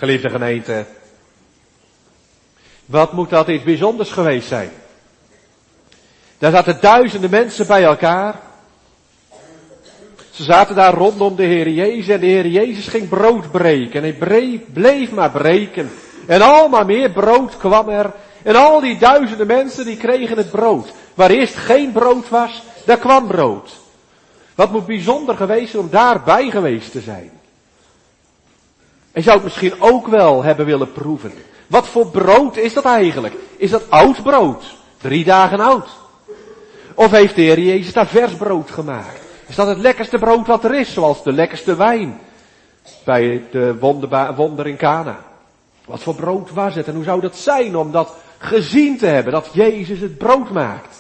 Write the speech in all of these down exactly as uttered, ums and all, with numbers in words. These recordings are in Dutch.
Geliefde gemeente, wat moet dat iets bijzonders geweest zijn? Daar zaten duizenden mensen bij elkaar. Ze zaten daar rondom de Heer Jezus en de Heer Jezus ging brood breken. En hij bleef maar breken. En al maar meer brood kwam er. En al die duizenden mensen die kregen het brood. Waar eerst geen brood was, daar kwam brood. Wat moet bijzonder geweest zijn om daarbij geweest te zijn. En zou het misschien ook wel hebben willen proeven. Wat voor brood is dat eigenlijk? Is dat oud brood? Drie dagen oud. Of heeft de Heer Jezus daar vers brood gemaakt? Is dat het lekkerste brood wat er is, zoals de lekkerste wijn bij de wonderba- wonder in Kana? Wat voor brood was het en hoe zou dat zijn om dat gezien te hebben, dat Jezus het brood maakt?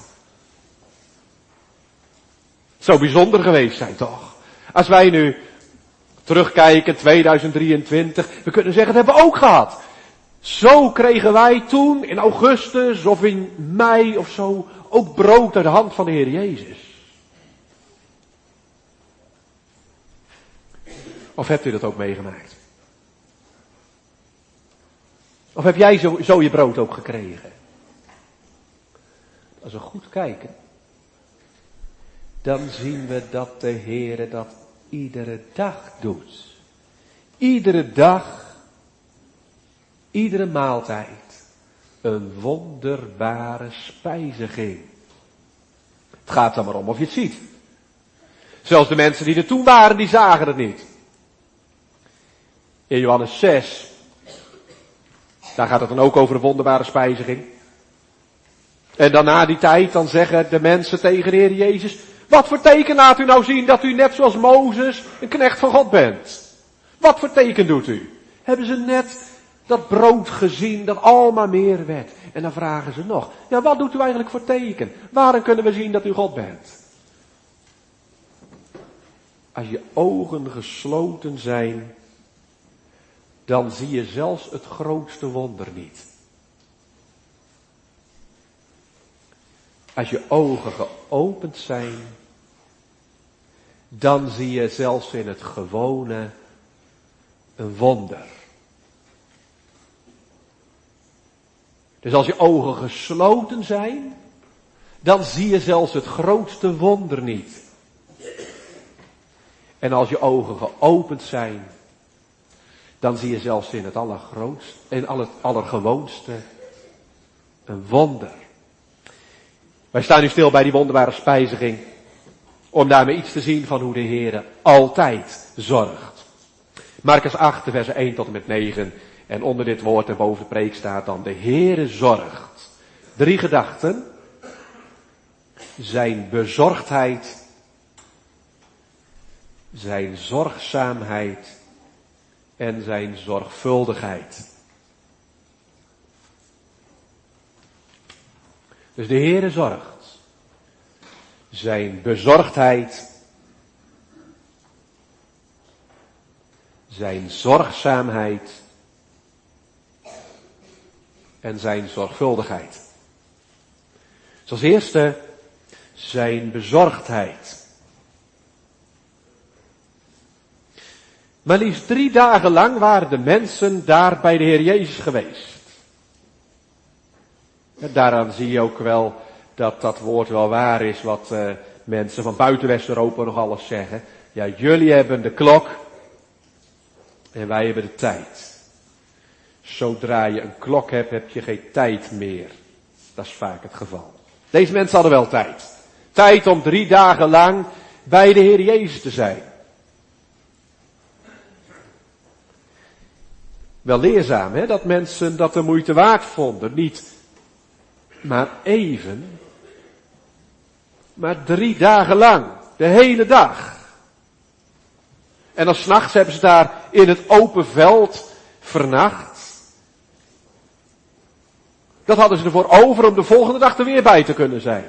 Het zou bijzonder geweest zijn, toch? Als wij nu terugkijken, tweeduizend drieëntwintig, we kunnen zeggen, dat hebben we ook gehad. Zo kregen wij toen, in augustus of in mei of zo, ook brood uit de hand van de Heer Jezus. Of hebt u dat ook meegemaakt? Of heb jij zo, zo je brood ook gekregen? Als we goed kijken, dan zien we dat de Heer dat iedere dag doet. Iedere dag, iedere maaltijd, een wonderbare spijziging. Het gaat er maar om of je het ziet. Zelfs de mensen die er toen waren, die zagen het niet. In Johannes zes, daar gaat het dan ook over een wonderbare spijziging. En dan na die tijd, dan zeggen de mensen tegen de Heer Jezus, wat voor teken laat u nou zien dat u net zoals Mozes een knecht van God bent? Wat voor teken doet u? Hebben ze net dat brood gezien dat almaar meer werd? En dan vragen ze nog, ja, wat doet u eigenlijk voor teken? Waarom kunnen we zien dat u God bent? Als je ogen gesloten zijn, dan zie je zelfs het grootste wonder niet. Als je ogen geopend zijn, dan zie je zelfs in het gewone een wonder. Dus als je ogen gesloten zijn, dan zie je zelfs het grootste wonder niet. En als je ogen geopend zijn, dan zie je zelfs in het allergrootste, in het allergewoonste een wonder. Wij staan nu stil bij die wonderbare spijziging, om daarmee iets te zien van hoe de Heer altijd zorgt. Markus acht, versen één tot en met negen. En onder dit woord en boven de preek staat dan, de Heere zorgt. Drie gedachten. Zijn bezorgdheid. Zijn zorgzaamheid. En zijn zorgvuldigheid. Dus de Heere zorgt. Zijn bezorgdheid. Zijn zorgzaamheid. En zijn zorgvuldigheid. Dus als eerste zijn bezorgdheid. Maar liefst drie dagen lang waren de mensen daar bij de Heer Jezus geweest. En daaraan zie je ook wel dat dat woord wel waar is wat uh, mensen van buiten West-Europa nog alles zeggen. Ja, jullie hebben de klok en wij hebben de tijd. Zodra je een klok hebt, heb je geen tijd meer. Dat is vaak het geval. Deze mensen hadden wel tijd. Tijd om drie dagen lang bij de Heer Jezus te zijn. Wel leerzaam, hè, dat mensen dat de moeite waard vonden. Niet maar even, maar drie dagen lang. De hele dag. En dan 's nachts hebben ze daar in het open veld vernacht. Dat hadden ze ervoor over om de volgende dag er weer bij te kunnen zijn.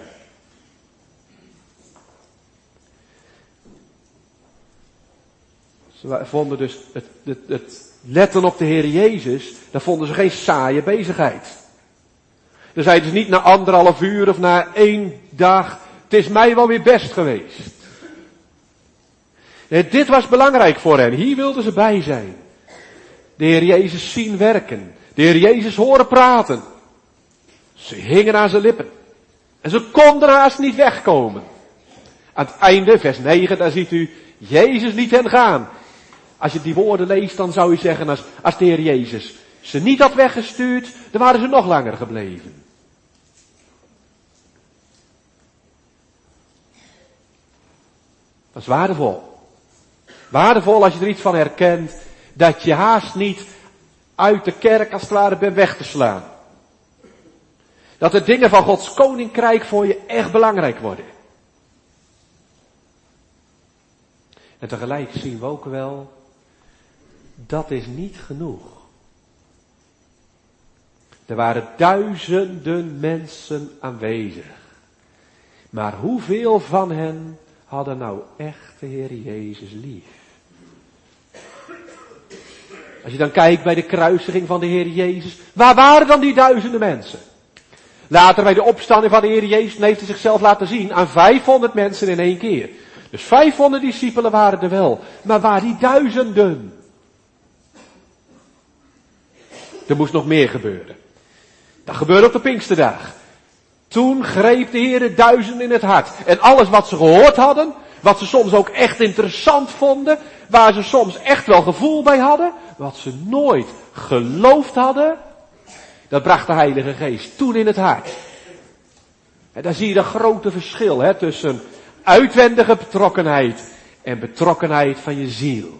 Ze vonden dus het, het, het letten op de Heer Jezus, daar vonden ze geen saaie bezigheid. Dan zeiden ze niet na anderhalf uur of na één dag, het is mij wel weer best geweest. Nee, dit was belangrijk voor hen, hier wilden ze bij zijn. de Heer Jezus zien werken. De Heer Jezus horen praten. Ze hingen aan zijn lippen. En ze konden haast niet wegkomen. Aan het einde, vers negen, daar ziet u, Jezus liet hen gaan. Als je die woorden leest, dan zou je zeggen, als, als de Heer Jezus ze niet had weggestuurd, dan waren ze nog langer gebleven. Dat is waardevol. Waardevol als je er iets van herkent, dat je haast niet uit de kerk als het ware bent weg te slaan. Dat de dingen van Gods koninkrijk voor je echt belangrijk worden. En tegelijk zien we ook wel, dat is niet genoeg. Er waren duizenden mensen aanwezig. Maar hoeveel van hen hadden nou echt de Heer Jezus lief? Als je dan kijkt bij de kruisiging van de Heer Jezus, waar waren dan die duizenden mensen? Later bij de opstanding van de Heer Jezus heeft hij zichzelf laten zien aan vijfhonderd mensen in één keer. Dus vijfhonderd discipelen waren er wel, maar waar die duizenden? Er moest nog meer gebeuren. Dat gebeurde op de Pinksterdag. Toen greep de Heer de duizenden in het hart. En alles wat ze gehoord hadden, wat ze soms ook echt interessant vonden, waar ze soms echt wel gevoel bij hadden, wat ze nooit geloofd hadden, dat bracht de Heilige Geest toen in het hart. En daar zie je dat grote verschil hè, tussen uitwendige betrokkenheid en betrokkenheid van je ziel.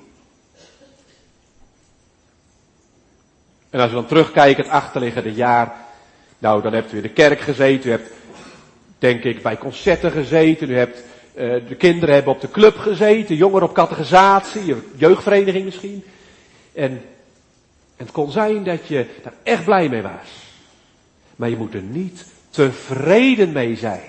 En als we dan terugkijken het achterliggende jaar, nou dan hebt u in de kerk gezeten, u hebt denk ik bij concerten gezeten, u hebt uh, de kinderen hebben op de club gezeten, jongeren op catechisatie, jeugdvereniging misschien. En, en het kon zijn dat je daar echt blij mee was. Maar je moet er niet tevreden mee zijn.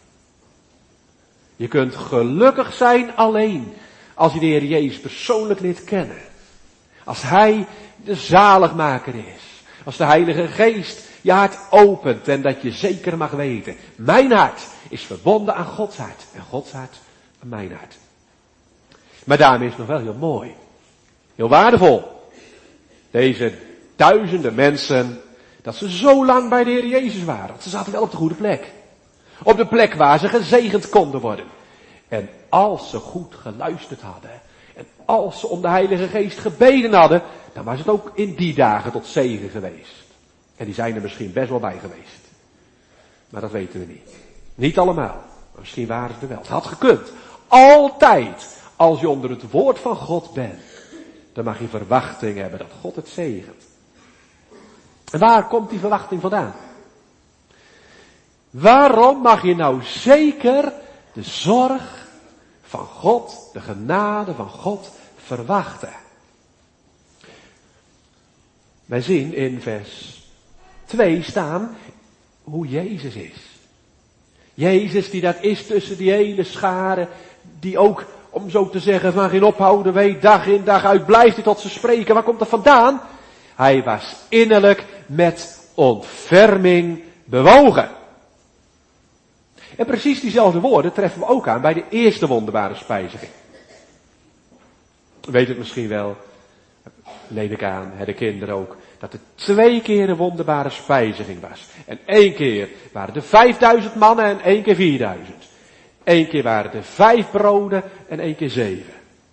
Je kunt gelukkig zijn alleen als je de Heer Jezus persoonlijk leert kennen. Als Hij de zaligmaker is. Als de Heilige Geest je hart opent en dat je zeker mag weten. Mijn hart is verbonden aan Gods hart. En Gods hart aan mijn hart. Maar daarmee is het nog wel heel mooi. Heel waardevol. Deze duizenden mensen, dat ze zo lang bij de Heer Jezus waren. Ze zaten wel op de goede plek. Op de plek waar ze gezegend konden worden. En als ze goed geluisterd hadden. En als ze om de Heilige Geest gebeden hadden. Dan was het ook in die dagen tot zegen geweest. En die zijn er misschien best wel bij geweest. Maar dat weten we niet. Niet allemaal. Maar misschien waren ze er wel. Het had gekund. Altijd. Als je onder het woord van God bent. Dan mag je verwachting hebben dat God het zegent. En waar komt die verwachting vandaan? Waarom mag je nou zeker de zorg van God, de genade van God verwachten? Wij zien in vers twee staan hoe Jezus is. Jezus die dat is tussen die hele schare, die ook, om zo te zeggen, van geen ophouden weet, dag in dag uit blijft hij tot ze spreken. Waar komt dat vandaan? Hij was innerlijk met ontferming bewogen. En precies diezelfde woorden treffen we ook aan bij de eerste wonderbare spijziging. U weet het misschien wel, neem ik aan, de kinderen ook, dat er twee keer een wonderbare spijziging was. En één keer waren er vijfduizend mannen en één keer vierduizend. Eén keer waren er vijf broden en één keer zeven.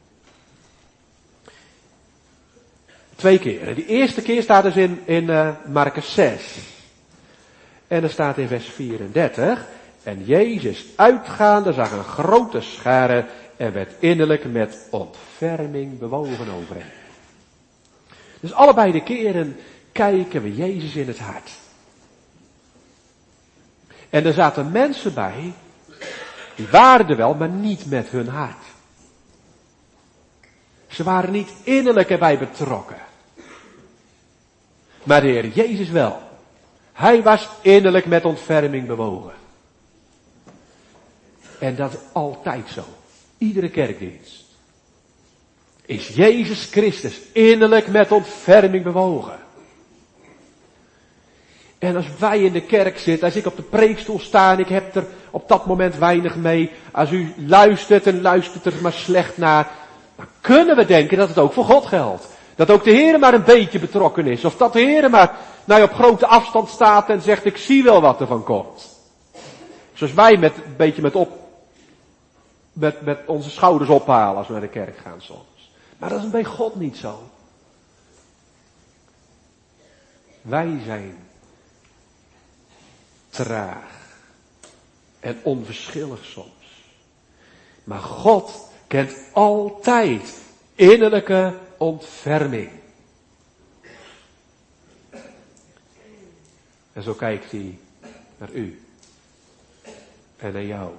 Twee keer. Die eerste keer staat dus in, in uh, Markus zes. En er staat in vers vierendertig. En Jezus uitgaande zag een grote schare en werd innerlijk met ontferming bewogen over hen. Dus allebei de keren kijken we Jezus in het hart. En er zaten mensen bij, die waren er wel, maar niet met hun hart. Ze waren niet innerlijk erbij betrokken. Maar de Heer Jezus wel. Hij was innerlijk met ontferming bewogen. En dat is altijd zo. Iedere kerkdienst. Is Jezus Christus innerlijk met ontferming bewogen. En als wij in de kerk zitten, als ik op de preekstoel sta en ik heb er op dat moment weinig mee. Als u luistert en luistert er maar slecht naar. Dan kunnen we denken dat het ook voor God geldt. Dat ook de Heer maar een beetje betrokken is. Of dat de Heer maar nou, op grote afstand staat en zegt, ik zie wel wat er van komt. Zoals wij met een beetje met, op, met, met onze schouders ophalen als we naar de kerk gaan soms. Maar dat is bij God niet zo. Wij zijn traag en onverschillig soms. Maar God kent altijd innerlijke ontferming. En zo kijkt hij naar u en naar jou.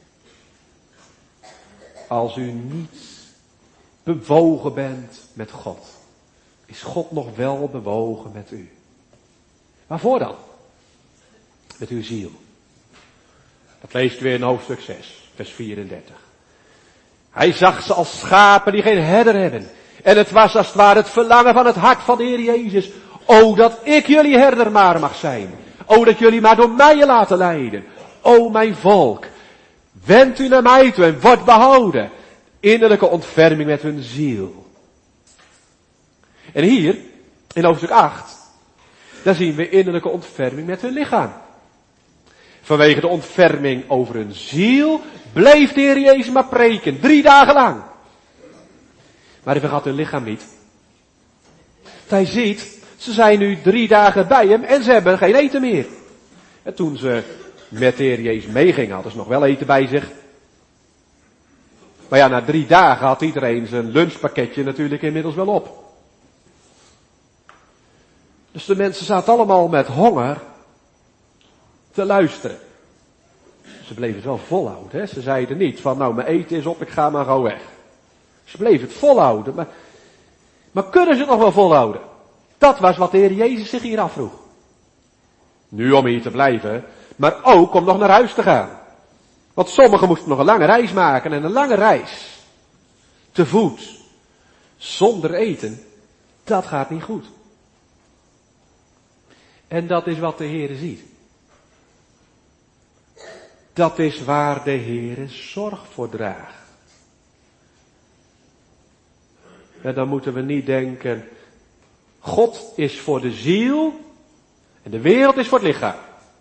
Als u niet bewogen bent met God, is God nog wel bewogen met u. Waarvoor dan? Met uw ziel. Dat leest weer in hoofdstuk zes, vers vierendertig. Hij zag ze als schapen die geen herder hebben. En het was als het ware het verlangen van het hart van de Heer Jezus. O, dat ik jullie herder maar mag zijn. O, dat jullie maar door mij laten leiden. O, mijn volk, wend u naar mij toe en word behouden. Innerlijke ontferming met hun ziel. En hier, in hoofdstuk acht, daar zien we innerlijke ontferming met hun lichaam. Vanwege de ontferming over hun ziel bleef de Heer Jezus maar preken, drie dagen lang. Maar hij vergat hun lichaam niet. Hij ziet, ze zijn nu drie dagen bij hem en ze hebben geen eten meer. En toen ze met de Heer Jezus meegingen, hadden ze nog wel eten bij zich. Maar ja, na drie dagen had iedereen zijn lunchpakketje natuurlijk inmiddels wel op. Dus de mensen zaten allemaal met honger te luisteren. Ze bleven het wel volhouden. Hè? Ze zeiden niet van nou mijn eten is op, ik ga maar gauw weg. Ze bleven het volhouden. Maar, maar kunnen ze het nog wel volhouden? Dat was wat de Heer Jezus zich hier afvroeg. Nu om hier te blijven, maar ook om nog naar huis te gaan. Want sommigen moesten nog een lange reis maken en een lange reis. Te voet. Zonder eten. Dat gaat niet goed. En dat is wat de Heer ziet. Dat is waar de Heer zorg voor draagt. En dan moeten we niet denken, God is voor de ziel en de wereld is voor het lichaam.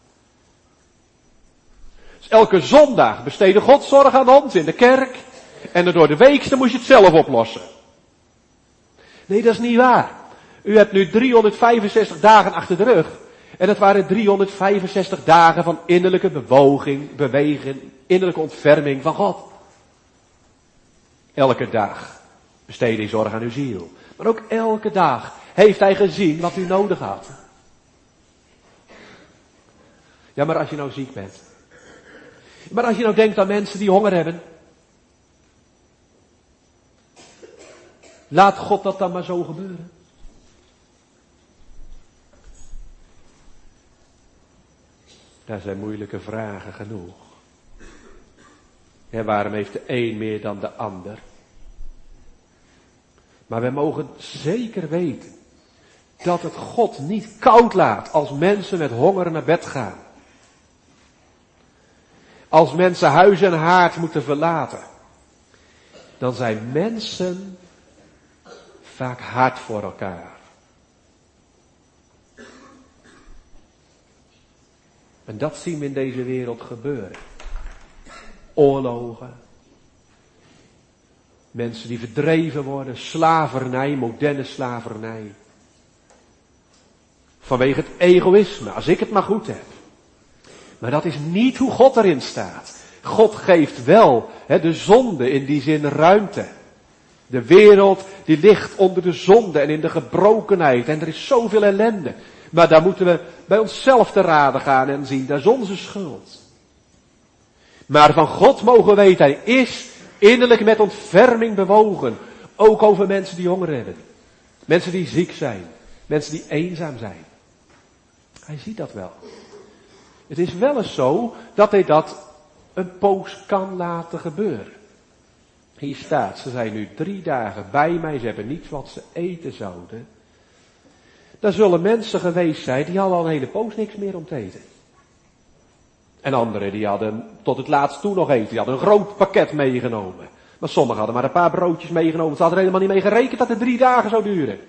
Dus elke zondag besteedde God zorg aan ons in de kerk en dan door de week dan moest je het zelf oplossen. Nee, dat is niet waar. U hebt nu driehonderdvijfenzestig dagen achter de rug. En het waren driehonderdvijfenzestig dagen van innerlijke bewoging, beweging, innerlijke ontferming van God. Elke dag besteedde hij zorg aan uw ziel. Maar ook elke dag heeft hij gezien wat u nodig had. Ja, maar als je nou ziek bent. Maar als je nou denkt aan mensen die honger hebben. Laat God dat dan maar zo gebeuren. Daar zijn moeilijke vragen genoeg. En waarom heeft de een meer dan de ander? Maar wij mogen zeker weten dat het God niet koud laat als mensen met honger naar bed gaan. Als mensen huis en haard moeten verlaten. Dan zijn mensen vaak hard voor elkaar. En dat zien we in deze wereld gebeuren. Oorlogen. Mensen die verdreven worden. Slavernij, moderne slavernij. Vanwege het egoïsme, als ik het maar goed heb. Maar dat is niet hoe God erin staat. God geeft wel hè, de zonde in die zin ruimte. De wereld die ligt onder de zonde en in de gebrokenheid. En er is zoveel ellende. Maar daar moeten we bij onszelf te raden gaan en zien, dat is onze schuld. Maar van God mogen we weten, hij is innerlijk met ontferming bewogen. Ook over mensen die honger hebben. Mensen die ziek zijn. Mensen die eenzaam zijn. Hij ziet dat wel. Het is wel eens zo dat hij dat een poos kan laten gebeuren. Hier staat, ze zijn nu drie dagen bij mij, ze hebben niets wat ze eten zouden. Daar zullen mensen geweest zijn, die hadden al een hele poos niks meer om te eten. En anderen die hadden tot het laatst toe nog eten, die hadden een groot pakket meegenomen. Maar sommigen hadden maar een paar broodjes meegenomen. Ze hadden er helemaal niet mee gerekend dat het drie dagen zou duren.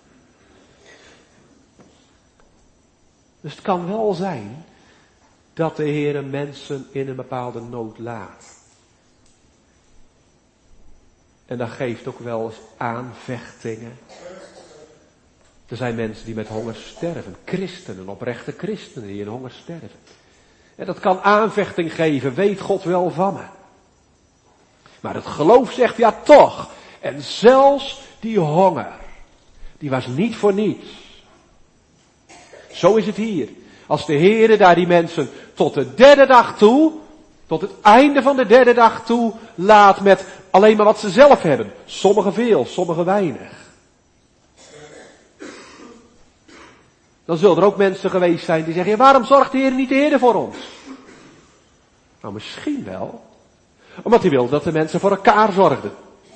Dus het kan wel zijn dat de Heere mensen in een bepaalde nood laat. En dat geeft ook wel eens aanvechtingen. Er zijn mensen die met honger sterven. Christenen, oprechte christenen die in honger sterven. En dat kan aanvechting geven, weet God wel van me. Maar het geloof zegt ja toch. En zelfs die honger, die was niet voor niets. Zo is het hier. Als de Heere daar die mensen tot de derde dag toe, tot het einde van de derde dag toe, laat met alleen maar wat ze zelf hebben. Sommigen veel, sommigen weinig. Dan zullen er ook mensen geweest zijn die zeggen, ja, waarom zorgt de Heer niet de Heer voor ons? Nou, misschien wel. Omdat hij wil dat de mensen voor elkaar zorgden.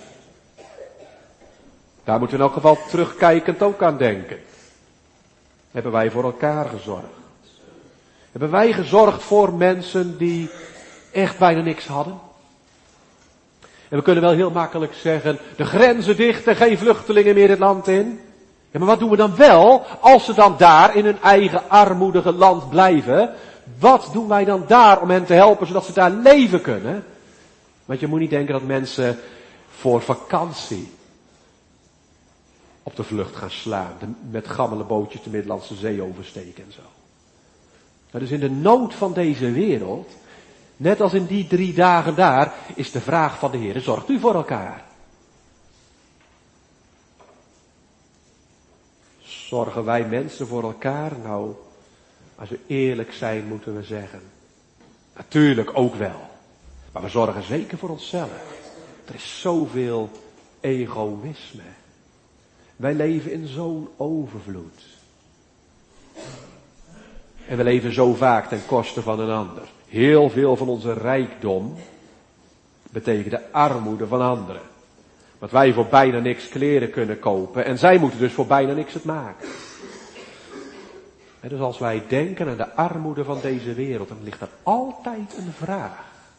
Daar moeten we in elk geval terugkijkend ook aan denken. Hebben wij voor elkaar gezorgd? Hebben wij gezorgd voor mensen die echt bijna niks hadden? En we kunnen wel heel makkelijk zeggen, de grenzen dicht en geen vluchtelingen meer het land in. Ja, maar wat doen we dan wel als ze dan daar in hun eigen armoedige land blijven? Wat doen wij dan daar om hen te helpen zodat ze daar leven kunnen? Want je moet niet denken dat mensen voor vakantie op de vlucht gaan slaan. Met gammele bootjes de Middellandse Zee oversteken en zo. Nou, dus in de nood van deze wereld, net als in die drie dagen daar, is de vraag van de Heer, zorgt u voor elkaar? Zorgen wij mensen voor elkaar? Nou, als we eerlijk zijn moeten we zeggen, natuurlijk ook wel. Maar we zorgen zeker voor onszelf. Er is zoveel egoïsme. Wij leven in zo'n overvloed. En we leven zo vaak ten koste van een ander. Heel veel van onze rijkdom betekent de armoede van anderen. Want wij voor bijna niks kleren kunnen kopen. En zij moeten dus voor bijna niks het maken. En dus als wij denken aan de armoede van deze wereld, dan ligt er altijd een vraag.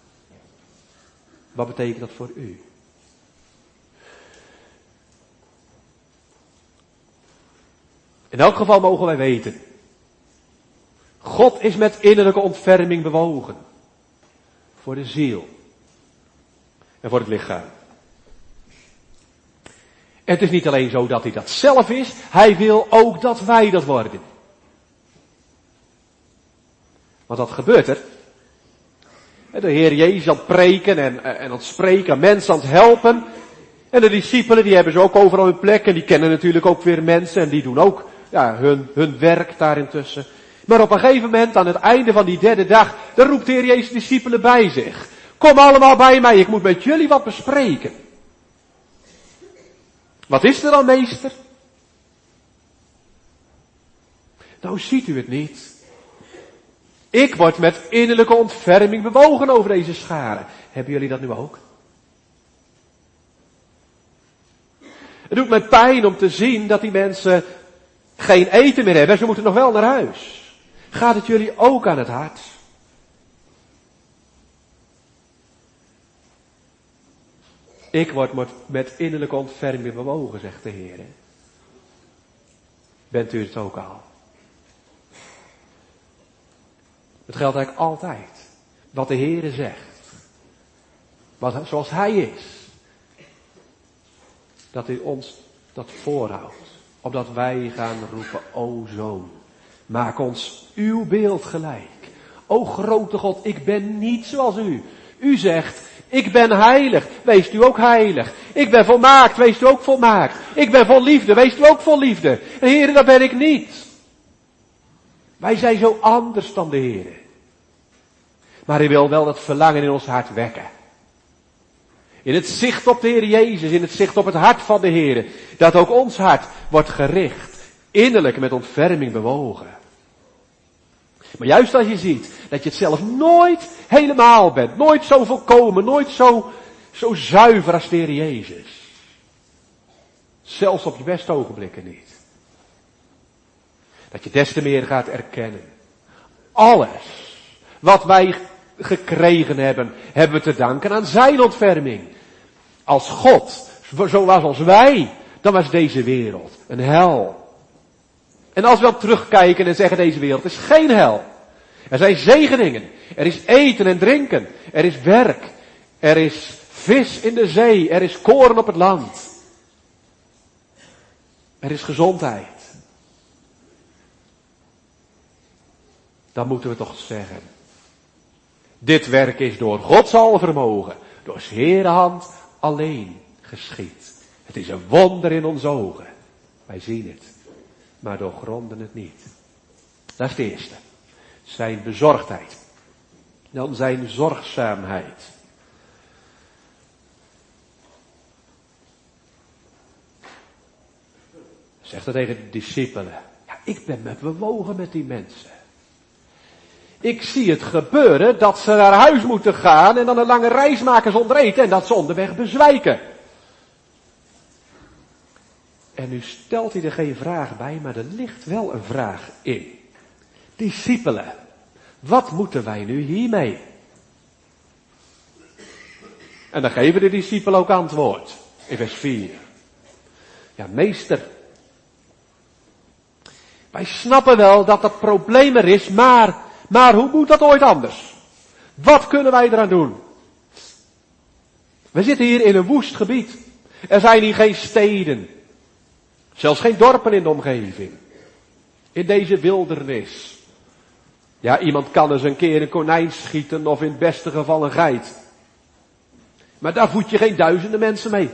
Wat betekent dat voor u? In elk geval mogen wij weten. God is met innerlijke ontferming bewogen. Voor de ziel. En voor het lichaam. En het is niet alleen zo dat hij dat zelf is. Hij wil ook dat wij dat worden. Want wat gebeurt er? De Heer Jezus aan het preken en, en aan het spreken, mensen aan het helpen. En de discipelen die hebben ze ook overal hun plek. En die kennen natuurlijk ook weer mensen. En die doen ook ja, hun, hun werk daar intussen. Maar op een gegeven moment, aan het einde van die derde dag, dan roept de Heer Jezus de discipelen bij zich. Kom allemaal bij mij, ik moet met jullie wat bespreken. Wat is er dan, meester? Nou, ziet u het niet? Ik word met innerlijke ontferming bewogen over deze schare. Hebben jullie dat nu ook? Het doet mij pijn om te zien dat die mensen geen eten meer hebben. Ze moeten nog wel naar huis. Gaat het jullie ook aan het hart? Ik word met innerlijke ontferming bewogen, zegt de Heer. Bent u het ook al? Het geldt eigenlijk altijd. Wat de Heer zegt. Wat, zoals Hij is. Dat Hij ons dat voorhoudt. Opdat wij gaan roepen, o Zoon. Maak ons uw beeld gelijk. O grote God, ik ben niet zoals u. U zegt, ik ben heilig, wees u ook heilig. Ik ben volmaakt, wees u ook volmaakt. Ik ben vol liefde, wees u ook vol liefde. En Heer, dat ben ik niet. Wij zijn zo anders dan de Heer. Maar Hij wil wel dat verlangen in ons hart wekken. In het zicht op de Heer Jezus, in het zicht op het hart van de Heer. Dat ook ons hart wordt gericht, innerlijk met ontferming bewogen. Maar juist als je ziet dat je het zelf nooit helemaal bent, nooit zo volkomen, nooit zo, zo zuiver als de Heer Jezus. Zelfs op je beste ogenblikken niet. Dat je des te meer gaat erkennen. Alles wat wij gekregen hebben, hebben we te danken aan zijn ontferming. als God zo was als wij, dan was deze wereld een hel. En als we dan terugkijken en zeggen deze wereld is geen hel. Er zijn zegeningen. Er is eten en drinken. Er is werk. Er is vis in de zee. Er is koren op het land. Er is gezondheid. Dan moeten we toch zeggen. Dit werk is door Gods alvermogen. Door 's Heere hand alleen geschied. Het is een wonder in onze ogen. Wij zien het. Maar doorgronden het niet. Dat is het eerste. Zijn bezorgdheid. Dan zijn zorgzaamheid. Zegt dat tegen de discipelen. Ja, ik ben me bewogen met die mensen. Ik zie het gebeuren dat ze naar huis moeten gaan en dan een lange reis maken zonder eten en dat ze onderweg bezwijken. En nu stelt hij er geen vraag bij, maar er ligt wel een vraag in. Discipelen, wat moeten wij nu hiermee? En dan geven de discipelen ook antwoord. In vers vier. Ja, meester. Wij snappen wel dat dat probleem er is, maar, maar hoe moet dat ooit anders? Wat kunnen wij eraan doen? We zitten hier in een woest gebied. Er zijn hier geen steden. Zelfs geen dorpen in de omgeving. In deze wildernis. Ja, iemand kan eens een keer een konijn schieten of in het beste geval een geit. Maar daar voed je geen duizenden mensen mee.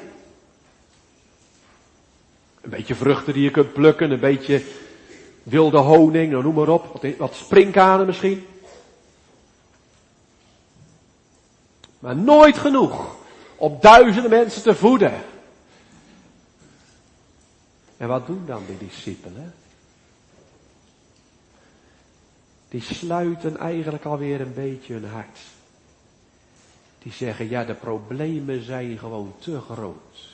Een beetje vruchten die je kunt plukken, een beetje wilde honing, nou noem maar op, wat, wat sprinkhanen misschien. Maar nooit genoeg om duizenden mensen te voeden. En wat doen dan die discipelen? Die sluiten eigenlijk alweer een beetje hun hart. Die zeggen, ja, de problemen zijn gewoon te groot.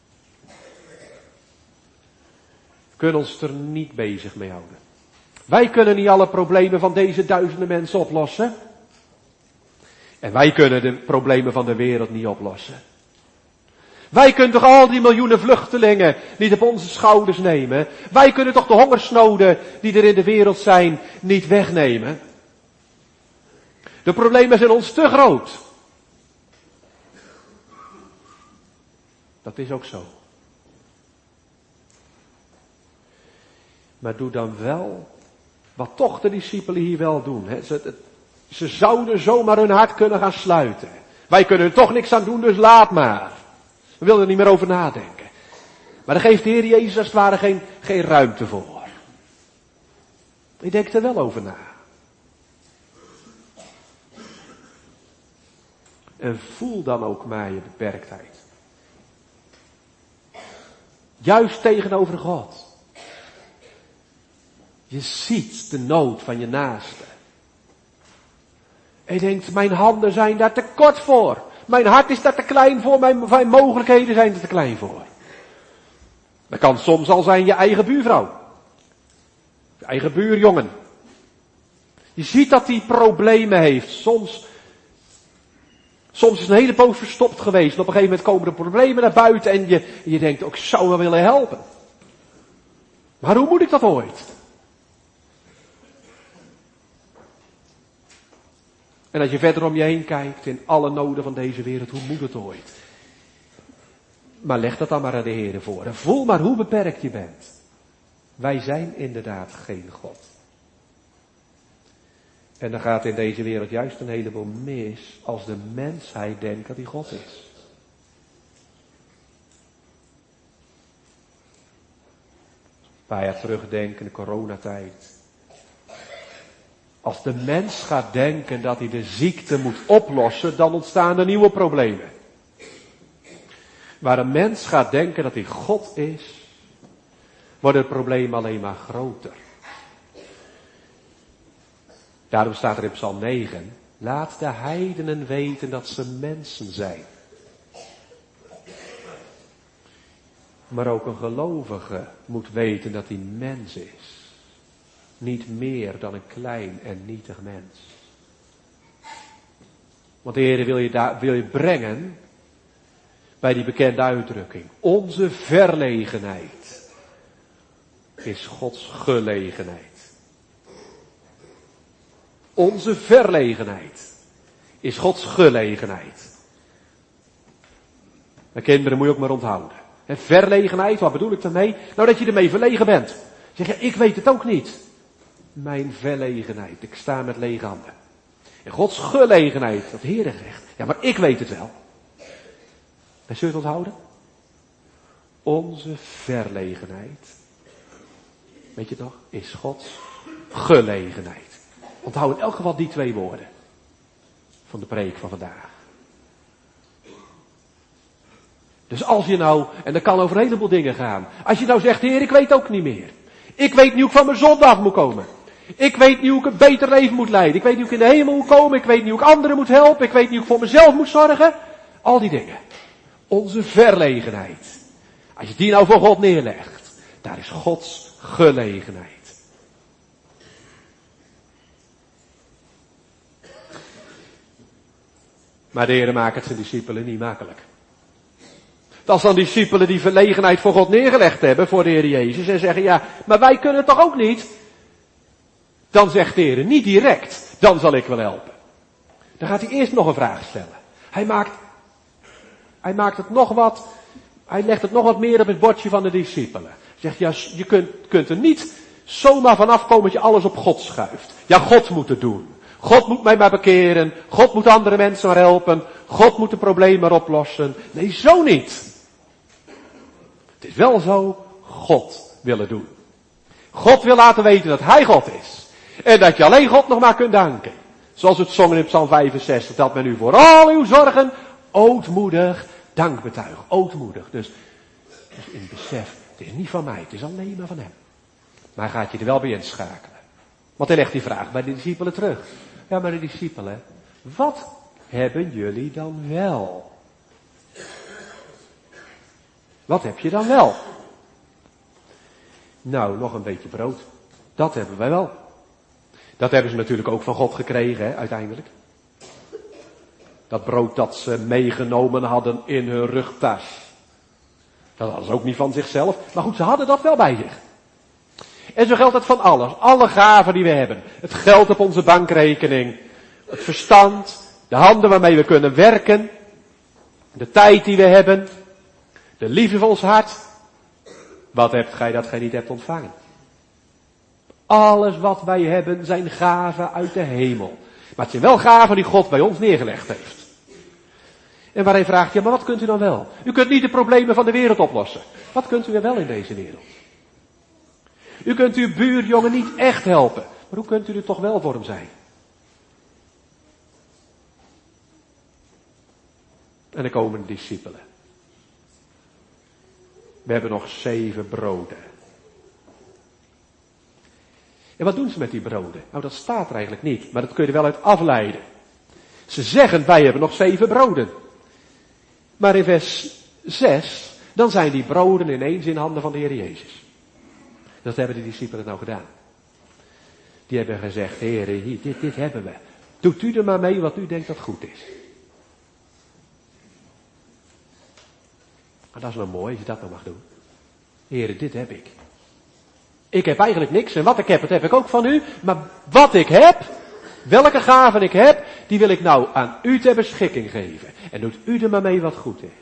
We kunnen ons er niet bezig mee houden. Wij kunnen niet alle problemen van deze duizenden mensen oplossen. En wij kunnen de problemen van de wereld niet oplossen. Wij kunnen toch al die miljoenen vluchtelingen niet op onze schouders nemen. Wij kunnen toch de hongersnoden die er in de wereld zijn niet wegnemen. De problemen zijn ons te groot. Dat is ook zo. Maar doe dan wel wat toch de discipelen hier wel doen. Hè. Ze, ze zouden zomaar hun hart kunnen gaan sluiten. Wij kunnen er toch niks aan doen, dus laat maar. We willen er niet meer over nadenken. Maar daar geeft de Heer Jezus als het ware geen, geen ruimte voor. Ik denk er wel over na. En voel dan ook maar je beperktheid. Juist tegenover God. Je ziet de nood van je naaste. En je denkt, mijn handen zijn daar te kort voor. Mijn hart is daar te klein voor, mijn, mijn mogelijkheden zijn er te klein voor. Dat kan soms al zijn je eigen buurvrouw. Je eigen buurjongen. Je ziet dat hij problemen heeft. Soms, soms is een hele poos verstopt geweest. En op een gegeven moment komen er problemen naar buiten en je, en je denkt, ook ik zou wel willen helpen. Maar hoe moet ik dat ooit? En als je verder om je heen kijkt in alle noden van deze wereld, hoe moet het ooit? Maar leg dat dan maar aan de Heer voor. En voel maar hoe beperkt je bent. Wij zijn inderdaad geen God. En dan gaat in deze wereld juist een heleboel mis als de mensheid denkt dat hij God is. Een paar jaar terugdenken, in de coronatijd. Als de mens gaat denken dat hij de ziekte moet oplossen, dan ontstaan er nieuwe problemen. Waar een mens gaat denken dat hij God is, wordt het probleem alleen maar groter. Daarom staat er in Psalm negen, laat de heidenen weten dat ze mensen zijn. Maar ook een gelovige moet weten dat hij mens is. Niet meer dan een klein en nietig mens. Want de Heer wil je, daar, wil je brengen. bij die bekende uitdrukking. Onze verlegenheid is Gods gelegenheid. Onze verlegenheid is Gods gelegenheid. Mijn kinderen moet je ook maar onthouden. En verlegenheid, wat bedoel ik daarmee? Nou, dat je ermee verlegen bent. Zeg je, ik weet het ook niet. Mijn verlegenheid, ik sta met lege handen. En Gods gelegenheid, dat Heere zegt. Ja, maar ik weet het wel. En zul je het onthouden? Onze verlegenheid, weet je het nog, is Gods gelegenheid. Onthoud in elk geval die twee woorden van de preek van vandaag. Dus als je nou, en dat kan over een heleboel dingen gaan. Als je nou zegt, Heer, ik weet ook niet meer. Ik weet niet hoe ik van mijn zonde af moet komen. Ik weet niet hoe ik een beter leven moet leiden. Ik weet niet hoe ik in de hemel moet komen. Ik weet niet hoe ik anderen moet helpen. Ik weet niet hoe ik voor mezelf moet zorgen. Al die dingen. Onze verlegenheid. Als je die nou voor God neerlegt. Daar is Gods gelegenheid. Maar de Heer maakt het zijn discipelen niet makkelijk. Als dan discipelen die verlegenheid voor God neergelegd hebben, voor de Heer Jezus, en zeggen, ja, maar wij kunnen het toch ook niet? Dan zegt de Heer, niet direct, dan zal ik wel helpen. Dan gaat hij eerst nog een vraag stellen. Hij maakt, hij maakt het nog wat, hij legt het nog wat meer op het bordje van de discipelen. Hij zegt, ja, je kunt, kunt er niet zomaar vanaf komen dat je alles op God schuift. Ja, God moet het doen. God moet mij maar bekeren. God moet andere mensen maar helpen. God moet de problemen maar oplossen. Nee, zo niet. Het is wel zo, God wil het doen. God wil laten weten dat Hij God is. En dat je alleen God nog maar kunt danken. Zoals we het zongen in Psalm vijfenzestig. Dat men u voor al uw zorgen ootmoedig dank betuigt. Ootmoedig. Dus, dus in het besef, het is niet van mij, het is alleen maar van Hem. Maar hij gaat je er wel bij inschakelen. Want hij legt die vraag bij de discipelen terug. Ja, maar de discipelen, wat hebben jullie dan wel? Wat heb je dan wel? Nou, nog een beetje brood. Dat hebben wij wel. Dat hebben ze natuurlijk ook van God gekregen, hè, uiteindelijk. Dat brood dat ze meegenomen hadden in hun rugtas. Dat hadden ze ook niet van zichzelf. Maar goed, ze hadden dat wel bij zich. En zo geldt het van alles. Alle gaven die we hebben. Het geld op onze bankrekening. Het verstand. De handen waarmee we kunnen werken. De tijd die we hebben. De liefde van ons hart. Wat hebt gij dat gij niet hebt ontvangen? Alles wat wij hebben zijn gaven uit de hemel. Maar het zijn wel gaven die God bij ons neergelegd heeft. En waar hij vraagt, ja, maar wat kunt u dan wel? U kunt niet de problemen van de wereld oplossen. Wat kunt u er wel in deze wereld? U kunt uw buurjongen niet echt helpen. Maar hoe kunt u er toch wel voor hem zijn? En dan komen de discipelen. We hebben nog zeven broden. En wat doen ze met die broden? Nou, dat staat er eigenlijk niet. Maar dat kun je er wel uit afleiden. Ze zeggen, wij hebben nog zeven broden. Maar in vers zes, dan zijn die broden ineens in handen van de Heer Jezus. Dat hebben de discipelen nou gedaan. Die hebben gezegd, Heer, hier, dit, dit hebben we. Doet u er maar mee wat u denkt dat goed is. Maar dat is wel mooi als je dat nou mag doen. Heer, dit heb ik. Ik heb eigenlijk niks en wat ik heb, dat heb ik ook van u. Maar wat ik heb, welke gaven ik heb, die wil ik nou aan u ter beschikking geven. En doet u er maar mee wat goed is.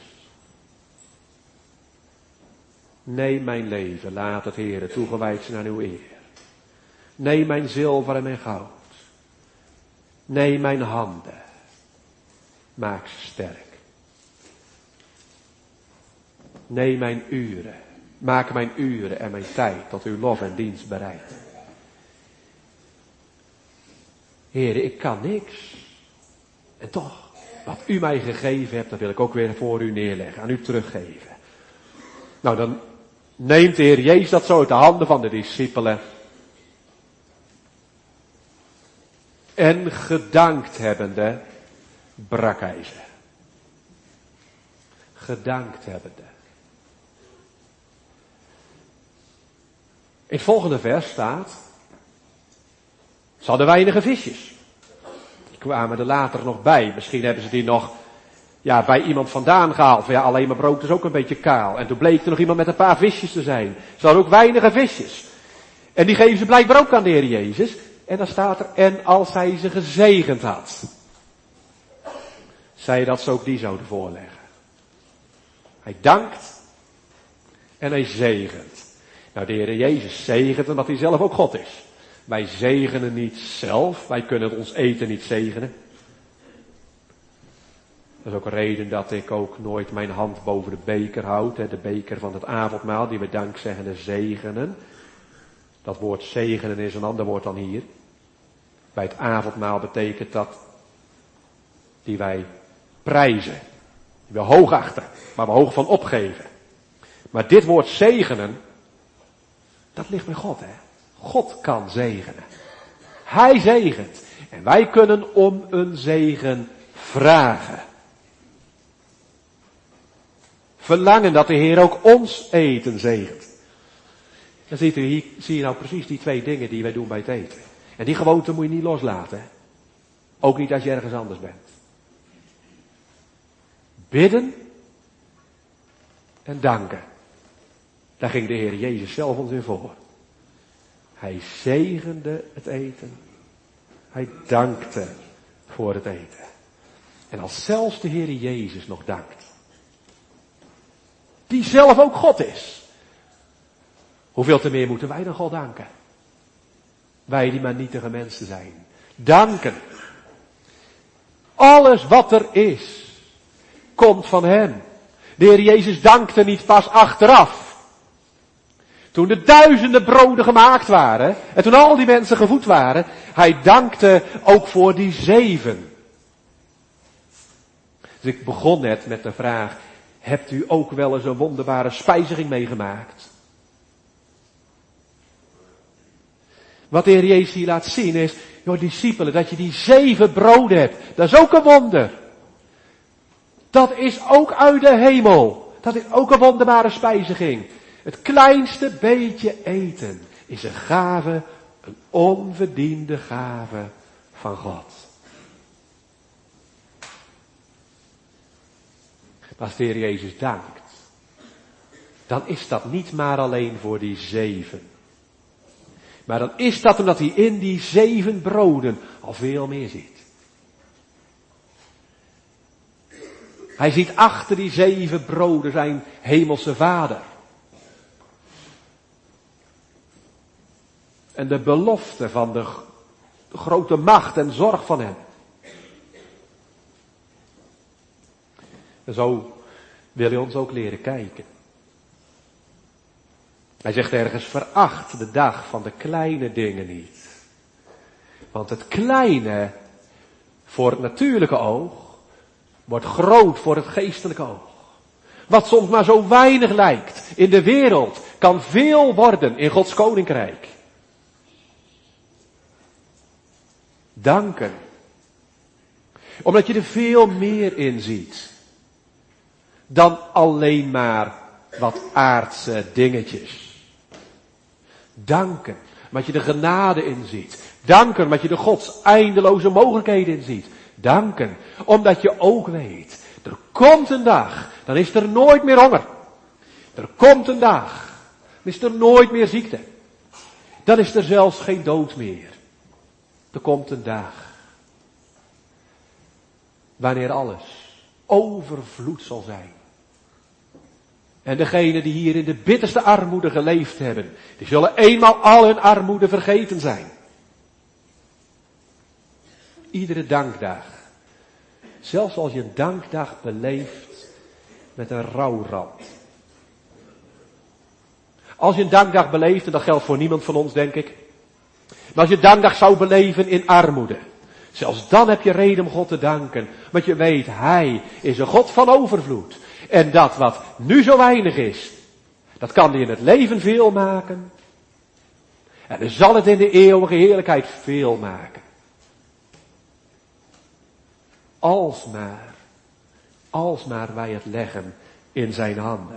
Neem mijn leven, laat het Heere toegewijd zijn aan uw eer. Neem mijn zilver en mijn goud. Neem mijn handen. Maak ze sterk. Neem mijn uren. Maak mijn uren en mijn tijd tot uw lof en dienst bereid. Heere, ik kan niks. En toch, wat u mij gegeven hebt, dat wil ik ook weer voor u neerleggen, aan u teruggeven. Nou, dan neemt de Heer Jezus dat zo uit de handen van de discipelen. En gedankt hebbende, brak hij ze. Gedankt hebbende. In het volgende vers staat, ze hadden weinige visjes. Die kwamen er later nog bij. Misschien hebben ze die nog ja, bij iemand vandaan gehaald. Ja, alleen maar brood is ook een beetje kaal. En toen bleek er nog iemand met een paar visjes te zijn. Ze hadden ook weinige visjes. En die geven ze blijkbaar ook aan de Heer Jezus. En dan staat er, en als hij ze gezegend had, zei dat ze ook die zouden voorleggen. Hij dankt en hij zegent. Nou, de Heer Jezus zegent omdat hij zelf ook God is. Wij zegenen niet zelf, wij kunnen ons eten niet zegenen. Dat is ook een reden dat ik ook nooit mijn hand boven de beker houd. Hè, de beker van het avondmaal, die we dankzeggende zegenen. Dat woord zegenen is een ander woord dan hier. Bij het avondmaal betekent dat die wij prijzen. Die we hoog achten, waar we hoog van opgeven. Maar dit woord zegenen, dat ligt bij God, hè. God kan zegenen. Hij zegent. En wij kunnen om een zegen vragen. Verlangen dat de Heer ook ons eten zegent. Dan ziet u hier, zie je nou precies die twee dingen die wij doen bij het eten. En die gewoonte moet je niet loslaten. Hè? Ook niet als je ergens anders bent. Bidden en danken. Daar ging de Heer Jezus zelf ons in voor. Hij zegende het eten. Hij dankte voor het eten. En als zelfs de Heer Jezus nog dankt. Die zelf ook God is. Hoeveel te meer moeten wij dan God danken? Wij die maar nietige mensen zijn. Danken. Alles wat er is, komt van Hem. De Heer Jezus dankte niet pas achteraf. Toen de duizenden broden gemaakt waren, en toen al die mensen gevoed waren, Hij dankte ook voor die zeven. Dus ik begon net met de vraag, hebt u ook wel eens een wonderbare spijziging meegemaakt? Wat de Heer Jezus hier laat zien is, joh, discipelen, dat je die zeven broden hebt. Dat is ook een wonder. Dat is ook uit de hemel. Dat is ook een wonderbare spijziging. Het kleinste beetje eten is een gave, een onverdiende gave van God. Als de Heer Jezus dankt, dan is dat niet maar alleen voor die zeven. Maar dan is dat omdat hij in die zeven broden al veel meer ziet. Hij ziet achter die zeven broden zijn hemelse Vader. En de belofte van de grote macht en zorg van hem. En zo wil hij ons ook leren kijken. Hij zegt ergens, veracht de dag van de kleine dingen niet. Want het kleine voor het natuurlijke oog wordt groot voor het geestelijke oog. Wat soms maar zo weinig lijkt in de wereld, kan veel worden in Gods koninkrijk. Danken. Omdat je er veel meer in ziet. Dan alleen maar wat aardse dingetjes. Danken, omdat je de genade in ziet. Danken, omdat je de Gods eindeloze mogelijkheden in ziet. Danken, omdat je ook weet, er komt een dag, dan is er nooit meer honger. Er komt een dag, dan is er nooit meer ziekte. Dan is er zelfs geen dood meer. Er komt een dag, wanneer alles overvloed zal zijn. En degenen die hier in de bitterste armoede geleefd hebben, die zullen eenmaal al hun armoede vergeten zijn. Iedere dankdag. Zelfs als je een dankdag beleeft met een rouwrand. Als je een dankdag beleeft, en dat geldt voor niemand van ons denk ik. Maar als je een dankdag zou beleven in armoede. Zelfs dan heb je reden om God te danken. Want je weet, Hij is een God van overvloed. En dat wat nu zo weinig is, dat kan hij in het leven veel maken. En dan zal het in de eeuwige heerlijkheid veel maken. Als maar, als maar wij het leggen in zijn handen.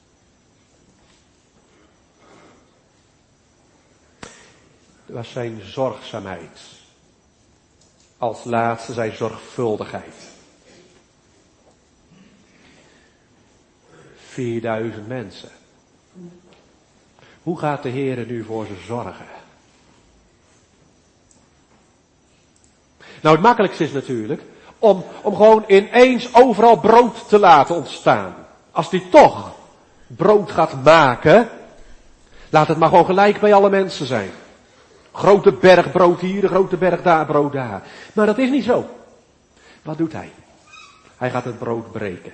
Dat was zijn zorgzaamheid. Als laatste zijn zorgvuldigheid. vierduizend mensen. Hoe gaat de Heer nu voor ze zorgen? Nou, het makkelijkste is natuurlijk om, om gewoon ineens overal brood te laten ontstaan. Als die toch brood gaat maken, laat het maar gewoon gelijk bij alle mensen zijn. Grote berg brood hier, een grote berg daar, brood daar. Maar dat is niet zo. Wat doet hij? Hij gaat het brood breken.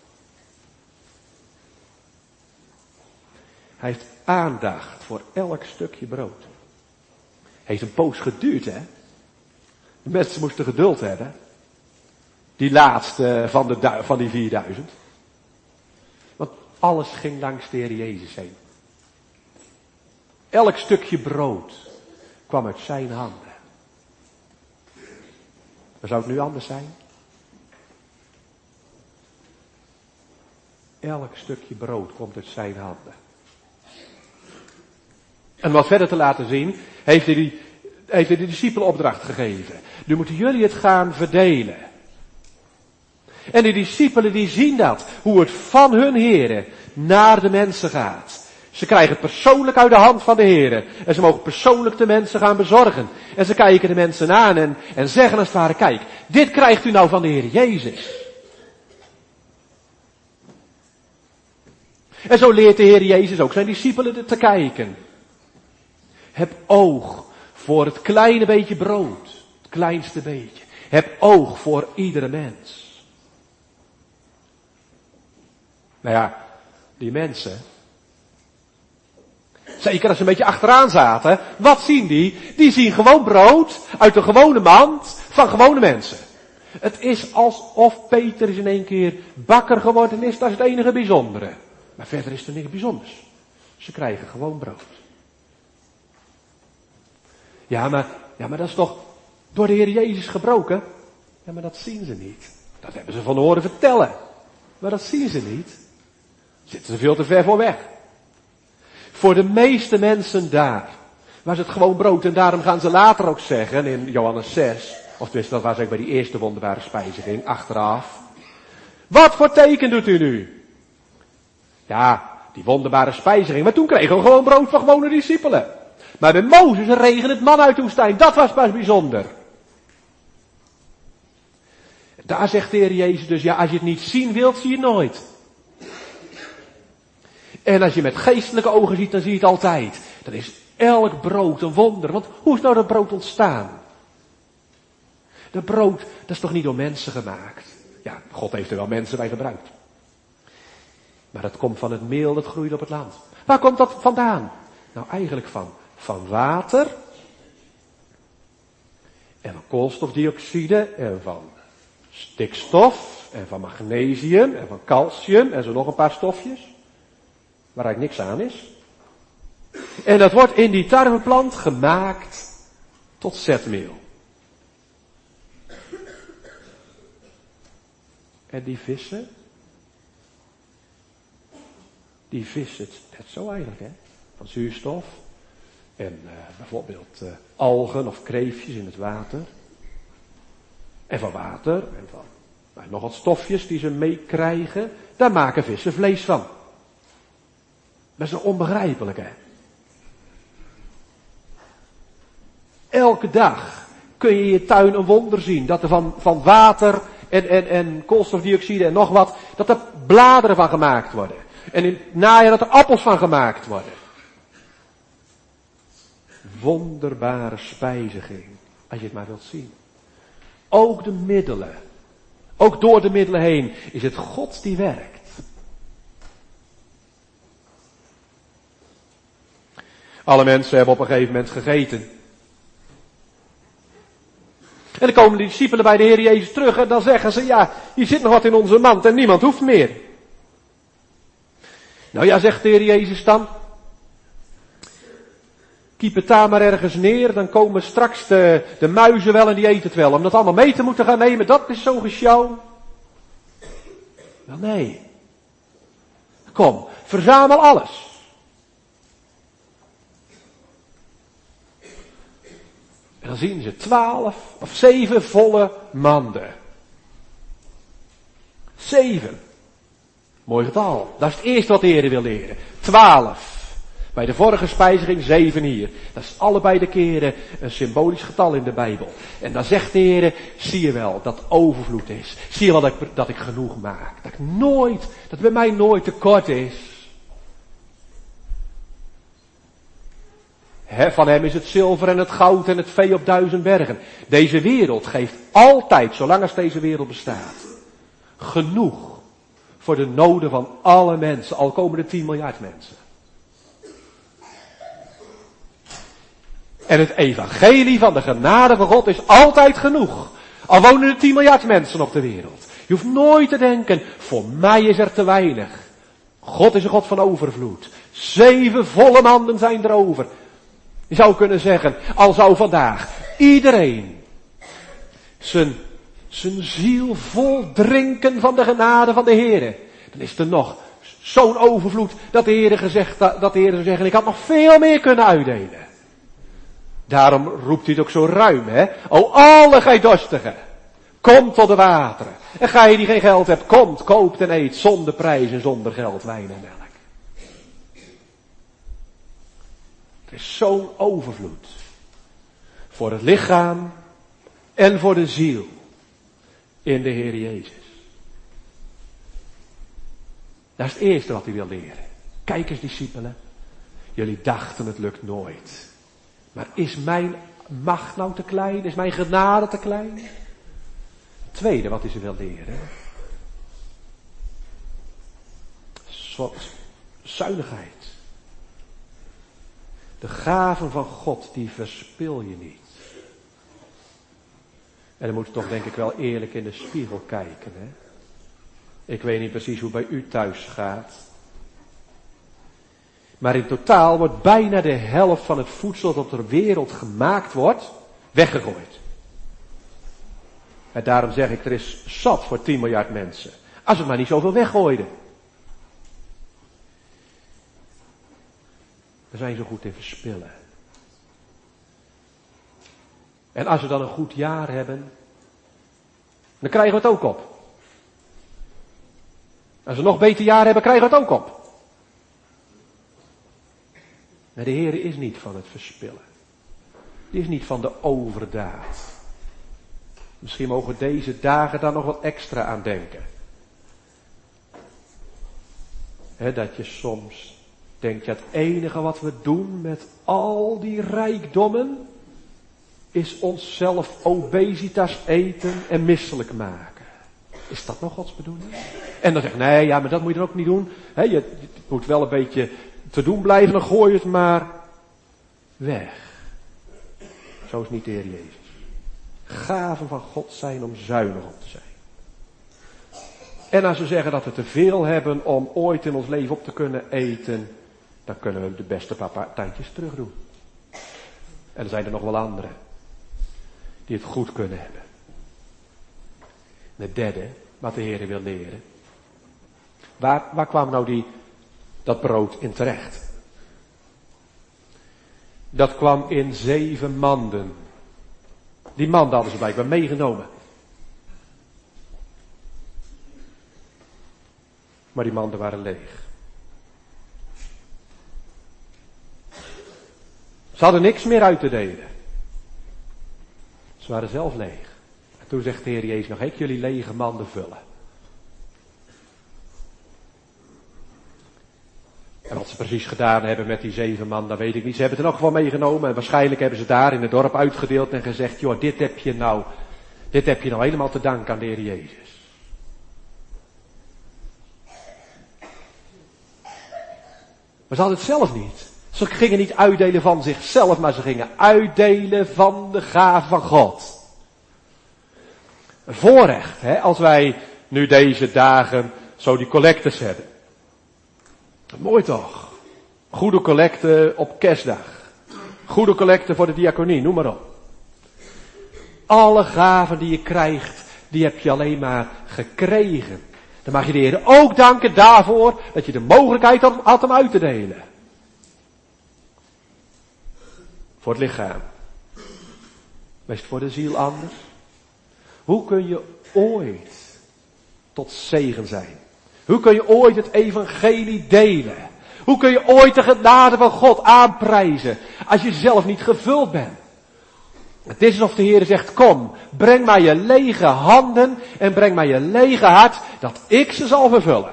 Hij heeft aandacht voor elk stukje brood. Heeft een poos geduurd, hè? De mensen moesten geduld hebben. Die laatste van, de, van die vierduizend. Want alles ging langs de Heer Jezus heen. Elk stukje brood kwam uit zijn handen. Maar zou het nu anders zijn? Elk stukje brood komt uit zijn handen. En wat verder te laten zien, heeft hij, die, heeft hij de discipelen opdracht gegeven. Nu moeten jullie het gaan verdelen. En die discipelen die zien dat, hoe het van hun Here naar de mensen gaat. Ze krijgen het persoonlijk uit de hand van de Here. En ze mogen persoonlijk de mensen gaan bezorgen. En ze kijken de mensen aan en, en zeggen als het ware, kijk, dit krijgt u nou van de Heer Jezus. En zo leert de Heer Jezus ook zijn discipelen te kijken. Heb oog voor het kleine beetje brood. Het kleinste beetje. Heb oog voor iedere mens. Nou ja, die mensen, zeker als ze een beetje achteraan zaten, wat zien die? Die zien gewoon brood uit een gewone mand van gewone mensen. Het is alsof Peter is in één keer bakker geworden is, dat is het enige bijzondere. Maar verder is er niks bijzonders. Ze krijgen gewoon brood. Ja, maar, ja, maar dat is toch door de Heer Jezus gebroken? Ja, maar dat zien ze niet. Dat hebben ze van horen vertellen. Maar dat zien ze niet. Zitten ze veel te ver voor weg. Voor de meeste mensen daar was het gewoon brood. En daarom gaan ze later ook zeggen in Johannes zes. Of tenminste, dat was eigenlijk bij die eerste wonderbare spijziging. Achteraf. Wat voor teken doet u nu? Ja, die wonderbare spijziging. Maar toen kregen we gewoon brood van gewone discipelen. Maar bij Mozes regen het man uit de woestijn. Dat was pas bijzonder. Daar zegt de Heer Jezus dus, ja, als je het niet zien wilt, zie je het nooit. En als je met geestelijke ogen ziet, dan zie je het altijd. Dan is elk brood een wonder. Want hoe is nou dat brood ontstaan? Dat brood, dat is toch niet door mensen gemaakt? Ja, God heeft er wel mensen bij gebruikt. Maar dat komt van het meel dat groeit op het land. Waar komt dat vandaan? Nou, eigenlijk van, van water. En van koolstofdioxide. En van stikstof. En van magnesium. En van calcium. En zo nog een paar stofjes. Waar eigenlijk niks aan is. En dat wordt in die tarweplant gemaakt tot zetmeel. En die vissen, die vissen het zo eigenlijk, hè? Van zuurstof. En uh, bijvoorbeeld uh, algen of kreefjes in het water. En van water. En van nou, nog wat stofjes die ze meekrijgen. Daar maken vissen vlees van. Dat is zo onbegrijpelijk, hè? Elke dag kun je in je tuin een wonder zien. Dat er van, van water en, en, en koolstofdioxide en nog wat, dat er bladeren van gemaakt worden. En in het najaar dat er appels van gemaakt worden. Wonderbare spijziging, als je het maar wilt zien. Ook de middelen, ook door de middelen heen, is het God die werkt. Alle mensen hebben op een gegeven moment gegeten. En dan komen de discipelen bij de Heer Jezus terug en dan zeggen ze, ja, hier zit nog wat in onze mand en niemand hoeft meer. Nou ja, zegt de Heer Jezus dan, kiep het daar maar ergens neer, dan komen straks de, de muizen wel en die eten het wel. Om dat allemaal mee te moeten gaan nemen, dat is zo'n gesjouw. Wel nee. Kom, verzamel alles. En dan zien ze twaalf of zeven volle manden. Zeven. Mooi getal. Dat is het eerste wat de Heer wil leren. Twaalf. Bij de vorige spijziging zeven hier. Dat is allebei de keren een symbolisch getal in de Bijbel. En dan zegt de Heer, zie je wel dat overvloed is. Zie je wel dat ik, dat ik genoeg maak. Dat ik nooit, dat bij mij nooit tekort is. He, van hem is het zilver en het goud en het vee op duizend bergen. Deze wereld geeft altijd, zolang als deze wereld bestaat, genoeg voor de noden van alle mensen. Al komen er tien miljard mensen. En het evangelie van de genade van God is altijd genoeg. Al wonen er tien miljard mensen op de wereld. Je hoeft nooit te denken, voor mij is er te weinig. God is een God van overvloed. Zeven volle manden zijn er over. Je zou kunnen zeggen, al zou vandaag iedereen zijn, zijn ziel vol drinken van de genade van de Heere. Dan is er nog zo'n overvloed dat de Heere gezegd, dat de Heere zou zeggen, ik had nog veel meer kunnen uitdelen. Daarom roept hij het ook zo ruim, hè. O, alle gij dorstigen, kom tot de wateren. En gij die geen geld hebt, komt, koopt en eet zonder prijs en zonder geld wijn en melk. Er is zo'n overvloed. Voor het lichaam en voor de ziel in de Heer Jezus. Dat is het eerste wat hij wil leren. Kijk eens, discipelen. Jullie dachten het lukt nooit. Maar is mijn macht nou te klein? Is mijn genade te klein? Het tweede wat hij ze wil leren. Soort zuinigheid. De gaven van God, die verspil je niet. En dan moet je toch denk ik wel eerlijk in de spiegel kijken. Hè? Ik weet niet precies hoe het bij u thuis gaat. Maar in totaal wordt bijna de helft van het voedsel dat op de wereld gemaakt wordt, weggegooid. En daarom zeg ik, er is zat voor tien miljard mensen. Als we maar niet zoveel weggooiden. We zijn zo goed in verspillen. En als we dan een goed jaar hebben, dan krijgen we het ook op. Als we nog beter jaar hebben, krijgen we het ook op. Maar de Heer is niet van het verspillen. Die is niet van de overdaad. Misschien mogen we deze dagen daar nog wat extra aan denken. He, dat je soms denkt, ja, het enige wat we doen met al die rijkdommen is onszelf obesitas eten en misselijk maken. Is dat nog Gods bedoeling? En dan zeg je, nee, ja, maar dat moet je dan ook niet doen. He, je, je moet wel een beetje te doen blijven, dan gooi je het maar weg. Zo is niet de Heer Jezus. Gaven van God zijn om zuinig op te zijn. En als we zeggen dat we te veel hebben om ooit in ons leven op te kunnen eten, dan kunnen we de beste paar tijdjes terug doen. En er zijn er nog wel anderen die het goed kunnen hebben. Het derde, wat de Heer wil leren. Waar, waar kwam nou die, dat brood in terecht? Dat kwam in zeven manden. Die manden hadden ze blijkbaar meegenomen. Maar die manden waren leeg. Ze hadden niks meer uit te delen. Ze waren zelf leeg. En toen zegt de Heer Jezus nog, ik jullie lege manden vullen. En wat ze precies gedaan hebben met die zeven man, dat weet ik niet. Ze hebben het in elk geval meegenomen. En waarschijnlijk hebben ze daar in het dorp uitgedeeld en gezegd, joh, dit heb je nou, dit heb je nou helemaal te danken aan de Heer Jezus. Maar ze hadden het zelf niet. Ze gingen niet uitdelen van zichzelf, maar ze gingen uitdelen van de gave van God. Een voorrecht, hè, als wij nu deze dagen zo die collectes hebben. Mooi toch? Goede collecte op kerstdag. Goede collecte voor de diaconie, noem maar op. Alle gaven die je krijgt, die heb je alleen maar gekregen. Dan mag je de Heer ook danken daarvoor dat je de mogelijkheid had, had om uit te delen. Voor het lichaam. Wees het voor de ziel anders. Hoe kun je ooit tot zegen zijn? Hoe kun je ooit het evangelie delen? Hoe kun je ooit de genade van God aanprijzen als je zelf niet gevuld bent? Het is alsof de Heer zegt, kom, breng mij je lege handen en breng mij je lege hart, dat ik ze zal vervullen.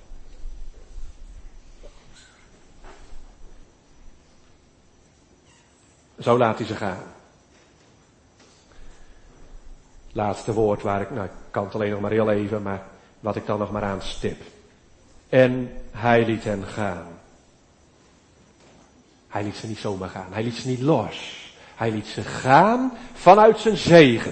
Zo laat hij ze gaan. Laatste woord waar ik, nou ik kan het alleen nog maar heel even, maar wat ik dan nog maar aanstip. En hij liet hen gaan. Hij liet ze niet zomaar gaan. Hij liet ze niet los. Hij liet ze gaan vanuit zijn zegen.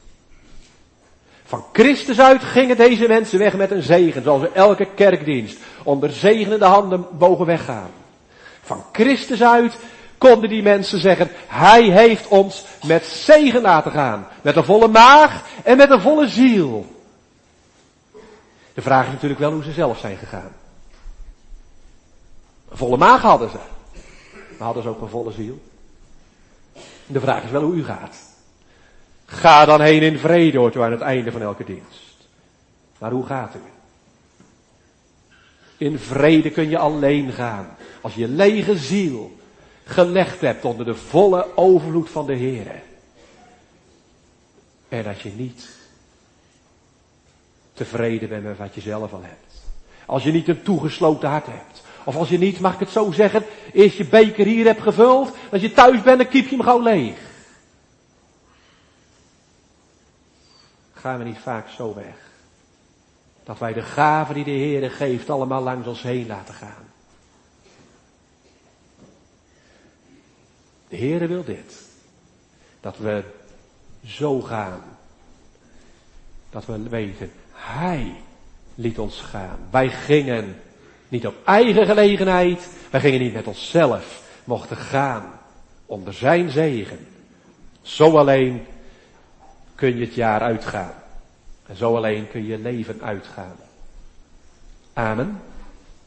Van Christus uit gingen deze mensen weg met een zegen, zoals we elke kerkdienst onder zegenende handen mogen weggaan. Van Christus uit konden die mensen zeggen, hij heeft ons met zegen laten gaan. Met een volle maag en met een volle ziel. De vraag is natuurlijk wel hoe ze zelf zijn gegaan. Een volle maag hadden ze. Maar hadden ze ook een volle ziel? De vraag is wel hoe u gaat. Ga dan heen in vrede, hoort u aan het einde van elke dienst. Maar hoe gaat u? In vrede kun je alleen gaan. Als je lege ziel gelegd hebt onder de volle overvloed van de Heere. En dat je niet tevreden bent met wat je zelf al hebt. Als je niet een toegesloten hart hebt. Of als je niet, mag ik het zo zeggen, eerst je beker hier hebt gevuld. Als je thuis bent, dan kiep je hem gauw leeg. Gaan we niet vaak zo weg. Dat wij de gaven die de Heere geeft allemaal langs ons heen laten gaan. De Heere wil dit. Dat we zo gaan. Dat we weten, Hij liet ons gaan. Wij gingen niet op eigen gelegenheid. Wij gingen niet met onszelf. Mochten gaan onder zijn zegen. Zo alleen kun je het jaar uitgaan. En zo alleen kun je leven uitgaan. Amen.